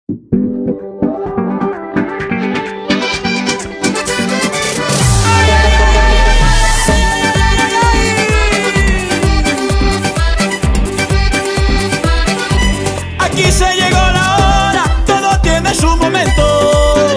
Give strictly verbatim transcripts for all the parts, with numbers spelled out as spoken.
Aquí se llegó la hora, todo tiene su momento.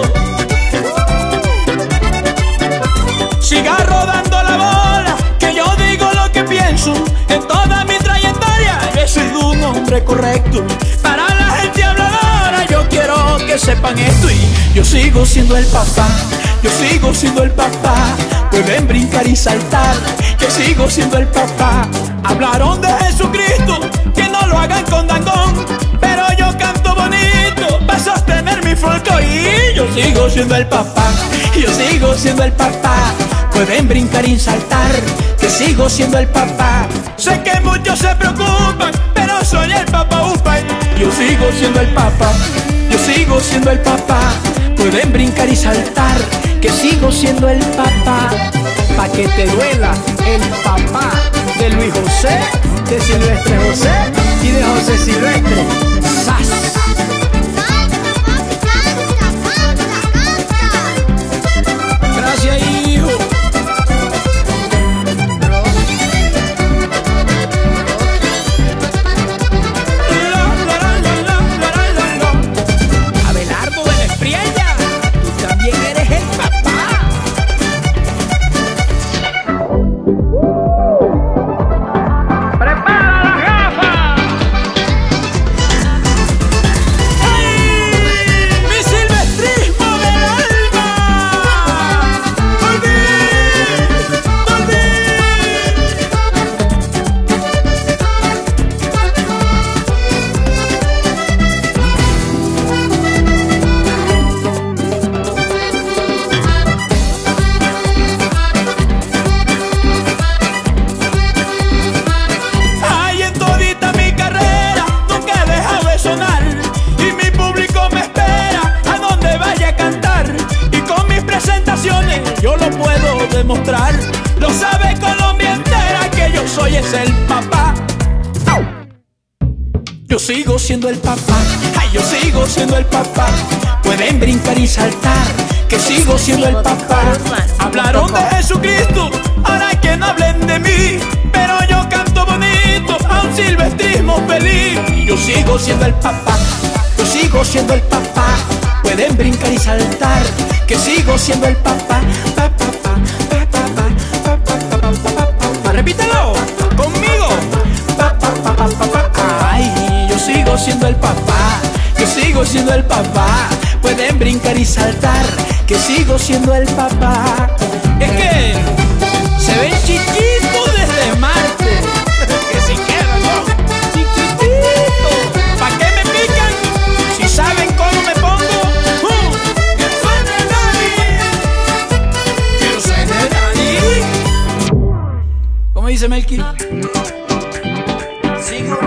Siga rodando la bola, que yo digo lo que pienso. En toda mi trayectoria he sido un hombre correcto. Para la gente habladora yo quiero que sepan esto. Y yo sigo siendo el papá, yo sigo siendo el papá. Pueden brincar y saltar, que sigo siendo el papá. Hablaron de Jesucristo, que no lo hagan con dangón, pero yo canto bonito para sostener mi folclore. Y yo sigo siendo el papá, yo sigo siendo el papá. Pueden brincar y saltar, que sigo siendo el papá. Sé que muchos se preocupan, pero soy el papá upa. Yo sigo siendo el papá, yo sigo siendo el papá. Pueden brincar y saltar, que sigo siendo el papá. Pa' que te duela, el papá de Luis José, de Silvestre José y de José Silvestre. ¡Sas! Gracias, hijo. Abelardo de la Espriella, tú también eres el papá. ¡Prepara las gafas! ¡Ay! ¡Mi silvestrismo del alma! ¡Volví! ¡Volví! Ay, en todita mi carrera nunca he dejado de sonar, y mi público me espera a donde vaya a cantar. Y con mis presentaciones yo lo puedo demostrar. Lo sabe Colombia entera que yo soy es el papá. Yo sigo siendo el papá, ay, yo sigo siendo el papá. Pueden brincar y saltar, que sigo siendo el papá. Hablaron de Jesucristo, ahora que no hablen de mí, pero yo canto bonito a un silvestrismo feliz. Yo sigo siendo el papá, yo sigo siendo el papá. Pueden brincar y saltar, que sigo siendo el papá. Pa, pa, pa, pa, pa, pa, pa, pa, pa, pa, pa, pa. Repítelo conmigo. Pa, pa, pa, pa, pa, pa. Ay, yo sigo siendo el papá, yo sigo siendo el papá. Pueden brincar y saltar, que sigo siendo el papá. Es que se ven chiquitos desde Marte, que si quedan, ¿no? Chiquititos. ¿Pa' qué me pican? Si saben cómo me pongo. ¡Uh! ¡Que suene Dani! ¡Que suene Dani! ¿Cómo dice Melqui? Sigo